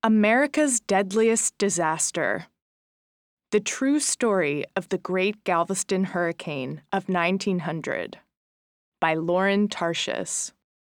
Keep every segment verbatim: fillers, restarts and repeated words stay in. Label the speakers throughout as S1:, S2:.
S1: America's Deadliest Disaster. The True Story of the Great Galveston Hurricane of nineteen hundred by Lauren Tarshis.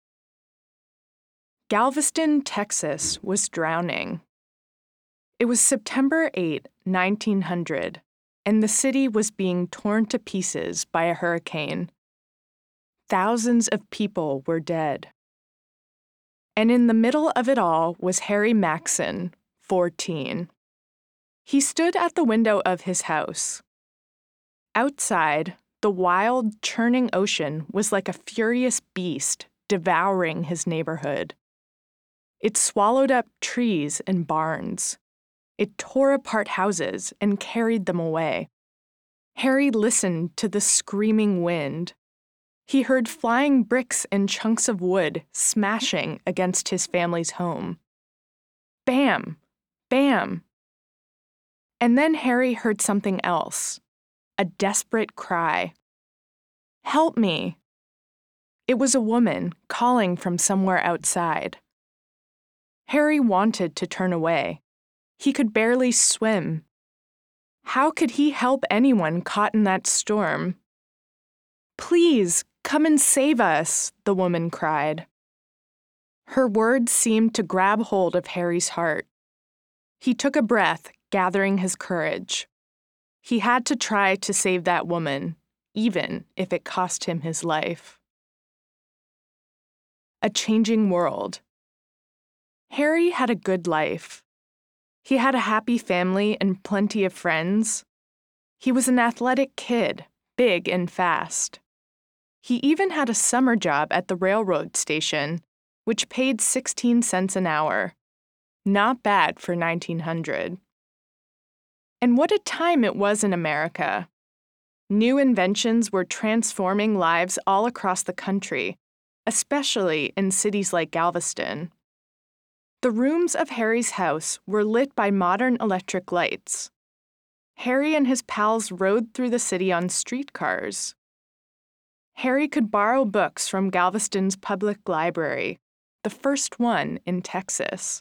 S1: Galveston, Texas was drowning. It was September eighth, nineteen hundred, and the city was being torn to pieces by a hurricane. Thousands of people were dead. And in the middle of it all was Harry Maxson, fourteen. He stood at the window of his house. Outside, the wild, churning ocean was like a furious beast devouring his neighborhood. It swallowed up trees and barns. It tore apart houses and carried them away. Harry listened to the screaming wind. He heard flying bricks and chunks of wood smashing against his family's home. Bam! Bam! And then Harry heard something else, a desperate cry. Help me! It was a woman calling from somewhere outside. Harry wanted to turn away. He could barely swim. How could he help anyone caught in that storm? Please, come and save us, the woman cried. Her words seemed to grab hold of Harry's heart. He took a breath, gathering his courage. He had to try to save that woman, even if it cost him his life. A changing world. Harry had a good life. He had a happy family and plenty of friends. He was an athletic kid, big and fast. He even had a summer job at the railroad station, which paid sixteen cents an hour. Not bad for nineteen hundred. And what a time it was in America. New inventions were transforming lives all across the country, especially in cities like Galveston. The rooms of Harry's house were lit by modern electric lights. Harry and his pals rode through the city on streetcars. Harry could borrow books from Galveston's public library, the first one in Texas.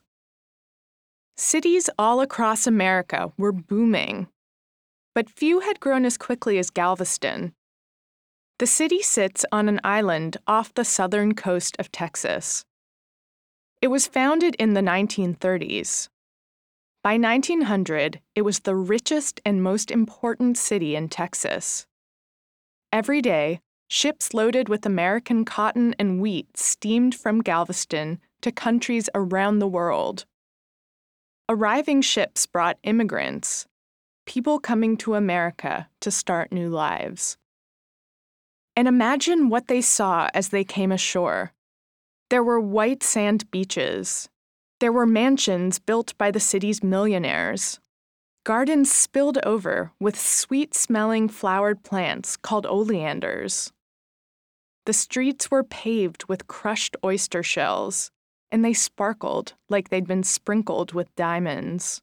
S1: Cities all across America were booming, but few had grown as quickly as Galveston. The city sits on an island off the southern coast of Texas. It was founded in the nineteen thirties. By nineteen hundred, it was the richest and most important city in Texas. Every day, ships loaded with American cotton and wheat steamed from Galveston to countries around the world. Arriving ships brought immigrants, people coming to America to start new lives. And imagine what they saw as they came ashore. There were white sand beaches. There were mansions built by the city's millionaires. Gardens spilled over with sweet-smelling flowered plants called oleanders. The streets were paved with crushed oyster shells, and they sparkled like they'd been sprinkled with diamonds.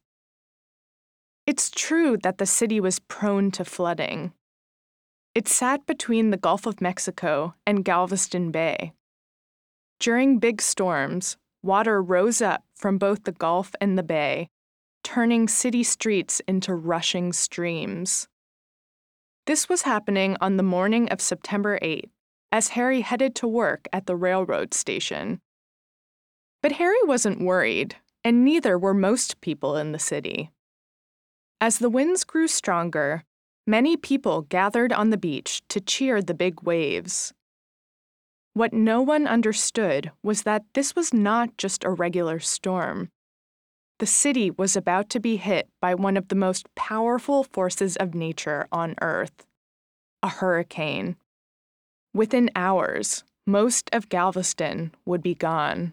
S1: It's true that the city was prone to flooding. It sat between the Gulf of Mexico and Galveston Bay. During big storms, water rose up from both the Gulf and the Bay, turning city streets into rushing streams. This was happening on the morning of September eighth, as Harry headed to work at the railroad station. But Harry wasn't worried, and neither were most people in the city. As the winds grew stronger, many people gathered on the beach to cheer the big waves. What no one understood was that this was not just a regular storm. The city was about to be hit by one of the most powerful forces of nature on Earth, a hurricane. Within hours, most of Galveston would be gone.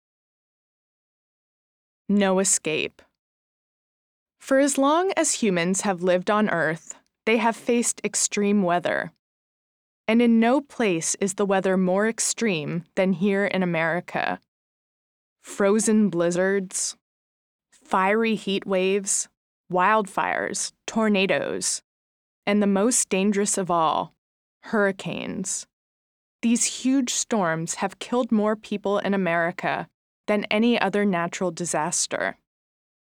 S1: No escape. For as long as humans have lived on Earth, they have faced extreme weather. And in no place is the weather more extreme than here in America. Frozen blizzards, fiery heat waves, wildfires, tornadoes, and the most dangerous of all, hurricanes. These huge storms have killed more people in America than any other natural disaster.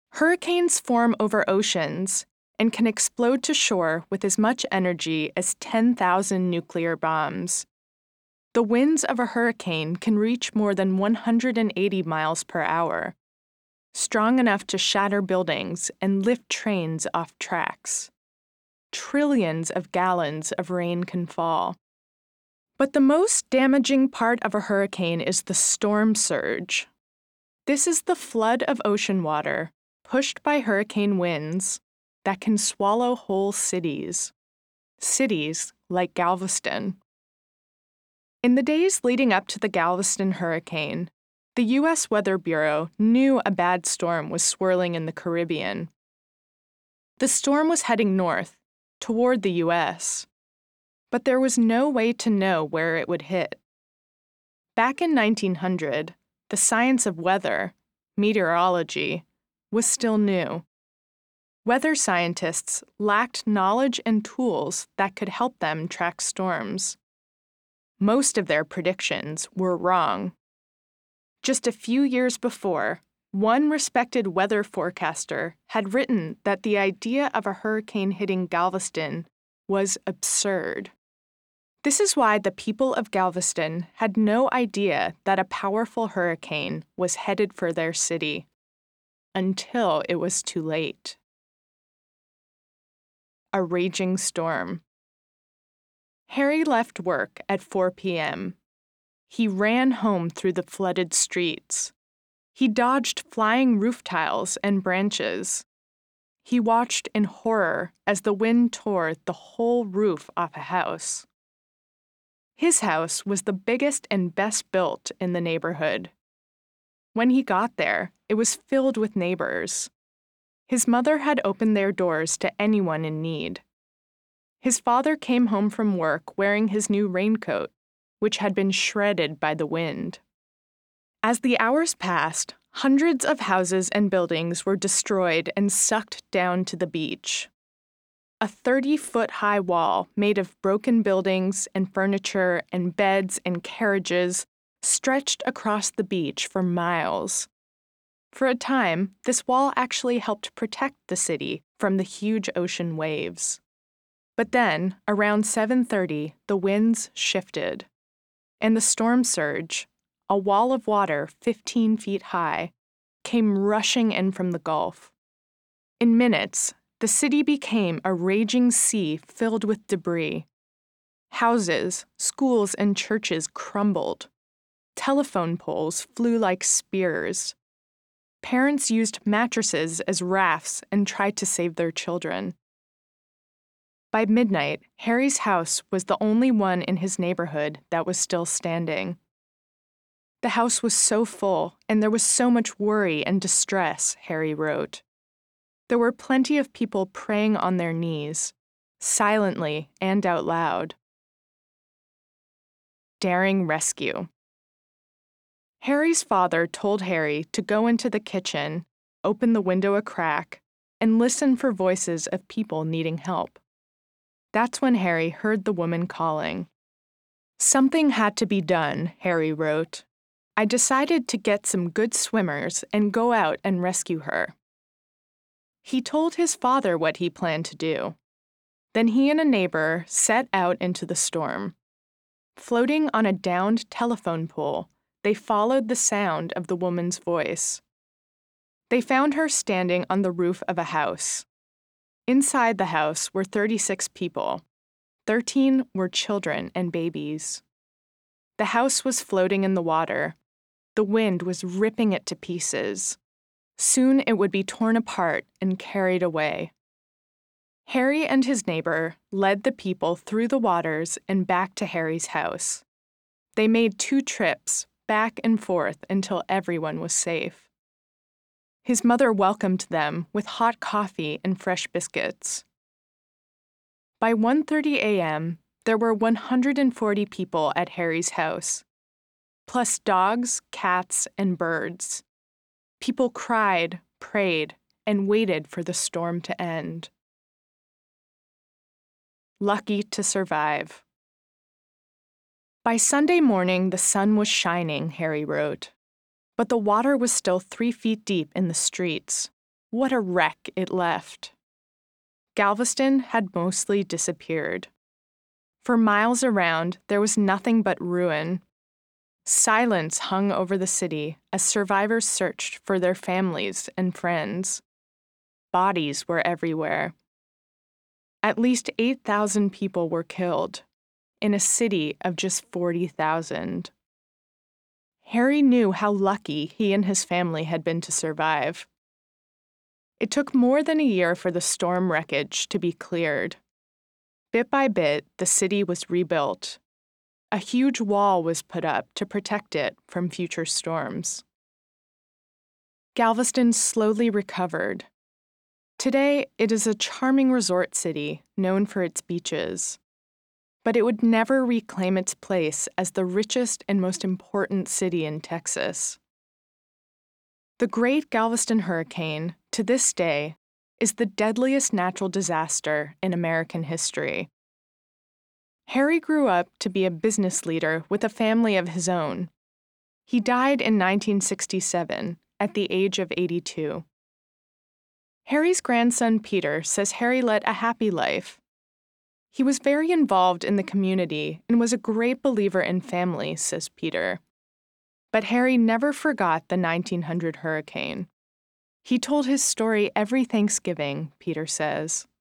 S1: Hurricanes form over oceans and can explode to shore with as much energy as ten thousand nuclear bombs. The winds of a hurricane can reach more than one hundred eighty miles per hour, strong enough to shatter buildings and lift trains off tracks. Trillions of gallons of rain can fall. But the most damaging part of a hurricane is the storm surge. This is the flood of ocean water pushed by hurricane winds that can swallow whole cities. Cities like Galveston. In the days leading up to the Galveston hurricane, the U S Weather Bureau knew a bad storm was swirling in the Caribbean. The storm was heading north, toward the U S, but there was no way to know where it would hit. Back in nineteen hundred, the science of weather, meteorology, was still new. Weather scientists lacked knowledge and tools that could help them track storms. Most of their predictions were wrong. Just a few years before, one respected weather forecaster had written that the idea of a hurricane hitting Galveston was absurd. This is why the people of Galveston had no idea that a powerful hurricane was headed for their city, until it was too late. A raging storm. Harry left work at four p.m. He ran home through the flooded streets. He dodged flying roof tiles and branches. He watched in horror as the wind tore the whole roof off a house. His house was the biggest and best built in the neighborhood. When he got there, it was filled with neighbors. His mother had opened their doors to anyone in need. His father came home from work wearing his new raincoat, which had been shredded by the wind. As the hours passed, hundreds of houses and buildings were destroyed and sucked down to the beach. A thirty-foot-high wall made of broken buildings and furniture and beds and carriages stretched across the beach for miles. For a time, this wall actually helped protect the city from the huge ocean waves. But then, around seven thirty, the winds shifted, and the storm surge, a wall of water fifteen feet high, came rushing in from the Gulf. In minutes, the city became a raging sea filled with debris. Houses, schools, and churches crumbled. Telephone poles flew like spears. Parents used mattresses as rafts and tried to save their children. By midnight, Harry's house was the only one in his neighborhood that was still standing. The house was so full, and there was so much worry and distress, Harry wrote. There were plenty of people praying on their knees, silently and out loud. Daring rescue. Harry's father told Harry to go into the kitchen, open the window a crack, and listen for voices of people needing help. That's when Harry heard the woman calling. Something had to be done, Harry wrote. I decided to get some good swimmers and go out and rescue her. He told his father what he planned to do. Then he and a neighbor set out into the storm. Floating on a downed telephone pole, they followed the sound of the woman's voice. They found her standing on the roof of a house. Inside the house were thirty-six people. Thirteen were children and babies. The house was floating in the water. The wind was ripping it to pieces. Soon it would be torn apart and carried away. Harry and his neighbor led the people through the waters and back to Harry's house. They made two trips, back and forth, until everyone was safe. His mother welcomed them with hot coffee and fresh biscuits. By one thirty a.m., there were one hundred forty people at Harry's house, plus dogs, cats, and birds. People cried, prayed, and waited for the storm to end. Lucky to survive. By Sunday morning, the sun was shining, Harry wrote, but the water was still three feet deep in the streets. What a wreck it left. Galveston had mostly disappeared. For miles around, there was nothing but ruin. Silence hung over the city as survivors searched for their families and friends. Bodies were everywhere. At least eight thousand people were killed, in a city of just forty thousand. Harry knew how lucky he and his family had been to survive. It took more than a year for the storm wreckage to be cleared. Bit by bit, the city was rebuilt. A huge wall was put up to protect it from future storms. Galveston slowly recovered. Today, it is a charming resort city known for its beaches. But it would never reclaim its place as the richest and most important city in Texas. The Great Galveston Hurricane, to this day, is the deadliest natural disaster in American history. Harry grew up to be a business leader with a family of his own. He died in nineteen sixty-seven, at the age of eighty-two. Harry's grandson Peter says Harry led a happy life. He was very involved in the community and was a great believer in family, says Peter. But Harry never forgot the nineteen hundred hurricane. He told his story every Thanksgiving, Peter says.